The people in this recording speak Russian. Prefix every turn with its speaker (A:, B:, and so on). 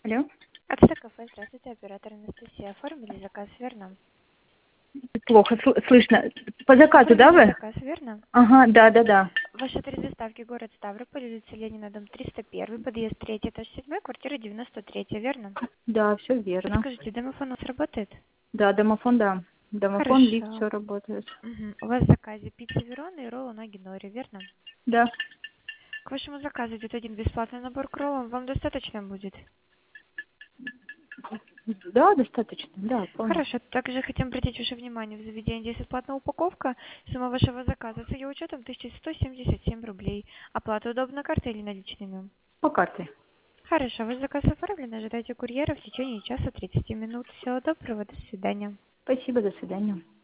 A: Алло?
B: Ацтек кафе, здравствуйте, оператор Анастасия. Оформили заказ, верно?
A: Плохо слышно. По заказу, да,
B: Оформили
A: вы?
B: заказ, верно?
A: Ага, да.
B: Ваш адрес доставки город Ставрополь, улица Ленина, дом 301, подъезд 3, этаж 7, квартира 93, верно?
A: Да, все верно.
B: Подскажите, домофон у нас работает?
A: Да, домофон, да. Домофон, лифт,
B: Хорошо.
A: все работает.
B: У вас в заказе пицца Верона и роллы ноги Нори, верно?
A: Да.
B: К вашему заказу идет один бесплатный набор к роллам, вам достаточно будет?
A: Да, достаточно, да, понял.
B: Хорошо, также хотим обратить ваше внимание, в заведении есть бесплатная упаковка, сумма вашего заказа с ее учетом 1177 рублей. Оплата удобна картой или наличными?
A: По карте.
B: Хорошо, ваш заказ оформлен, ожидайте курьера в течение часа 30 минут. Всего доброго, до свидания.
A: Спасибо, до свидания.